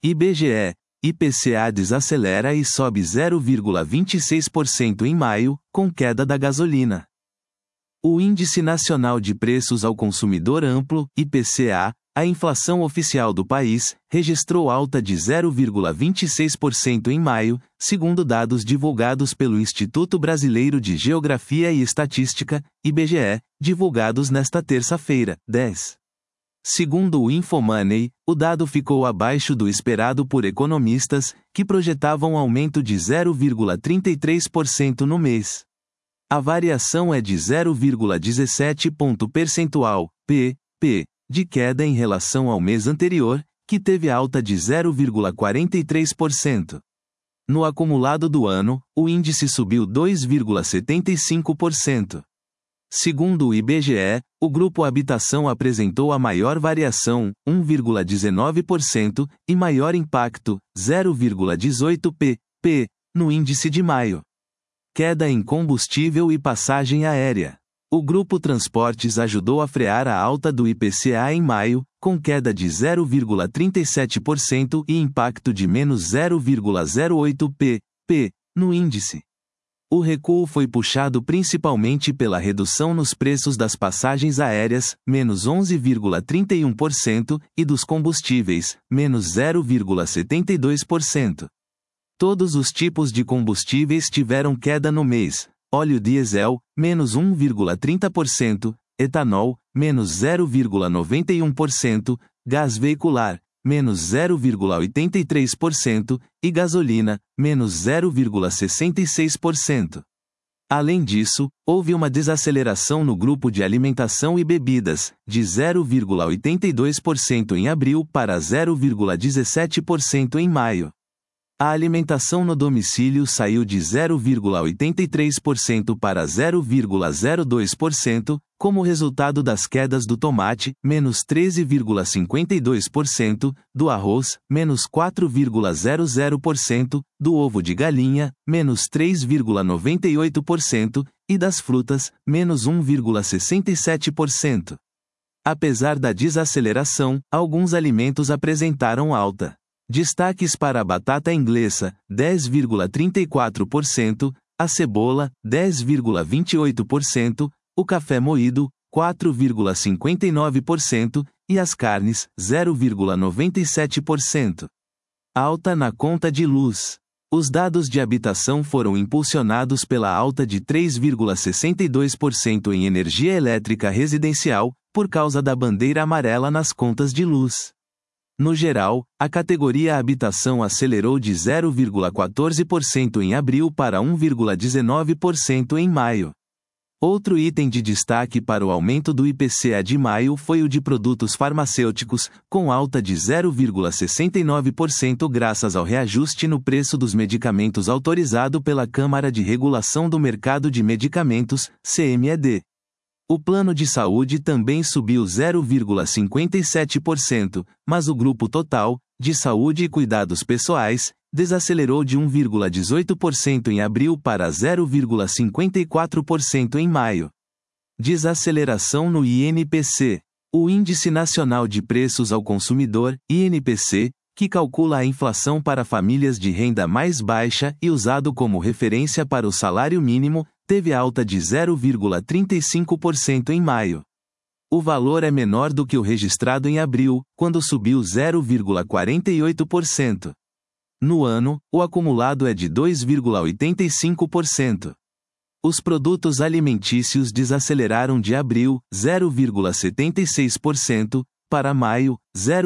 IBGE, IPCA desacelera e sobe 0,26% em maio, com queda da gasolina. O Índice Nacional de Preços ao Consumidor Amplo, IPCA, a inflação oficial do país, registrou alta de 0,26% em maio, segundo dados divulgados pelo Instituto Brasileiro de Geografia e Estatística, IBGE, divulgados nesta terça-feira, 10. Segundo o Infomoney, o dado ficou abaixo do esperado por economistas, que projetavam um aumento de 0,33% no mês. A variação é de 0,17 ponto percentual, de queda em relação ao mês anterior, que teve alta de 0,43%. No acumulado do ano, o índice subiu 2,75%. Segundo o IBGE, o grupo habitação apresentou a maior variação, 1,19%, e maior impacto, 0,18 no índice de maio. Queda em combustível e passagem aérea. O grupo Transportes ajudou a frear a alta do IPCA em maio, com queda de 0,37% e impacto de menos 0,08 no índice. O recuo foi puxado principalmente pela redução nos preços das passagens aéreas, menos 11,31%, e dos combustíveis, menos 0,72%. Todos os tipos de combustíveis tiveram queda no mês. Óleo diesel, menos 1,30%, etanol, menos 0,91%, gás veicular, menos 0,83%, e gasolina, menos 0,66%. Além disso, houve uma desaceleração no grupo de alimentação e bebidas, de 0,82% em abril para 0,17% em maio. A alimentação no domicílio saiu de 0,83% para 0,02%, como resultado das quedas do tomate, menos 13,52%, do arroz, menos 4,00%, do ovo de galinha, menos 3,98%, e das frutas, menos 1,67%. Apesar da desaceleração, alguns alimentos apresentaram alta. Destaques para a batata inglesa, 10,34%, a cebola, 10,28%, o café moído, 4,59%, e as carnes, 0,97%. Alta na conta de luz. Os dados de habitação foram impulsionados pela alta de 3,62% em energia elétrica residencial, por causa da bandeira amarela nas contas de luz. No geral, a categoria habitação acelerou de 0,14% em abril para 1,19% em maio. Outro item de destaque para o aumento do IPCA de maio foi o de produtos farmacêuticos, com alta de 0,69% graças ao reajuste no preço dos medicamentos autorizado pela Câmara de Regulação do Mercado de Medicamentos, CMED. O plano de saúde também subiu 0,57%, mas o grupo total, de saúde e cuidados pessoais, desacelerou de 1,18% em abril para 0,54% em maio. Desaceleração no INPC. O Índice Nacional de Preços ao Consumidor, INPC, que calcula a inflação para famílias de renda mais baixa e usado como referência para o salário mínimo, teve alta de 0,35% em maio. O valor é menor do que o registrado em abril, quando subiu 0,48%. No ano, o acumulado é de 2,85%. Os produtos alimentícios desaceleraram de abril, 0,76%, para maio,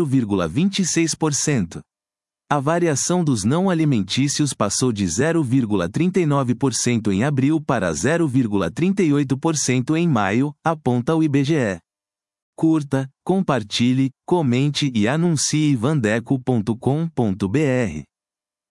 0,26%. A variação dos não alimentícios passou de 0,39% em abril para 0,38% em maio, aponta o IBGE. Curta, compartilhe, comente e anuncie vandeco.com.br.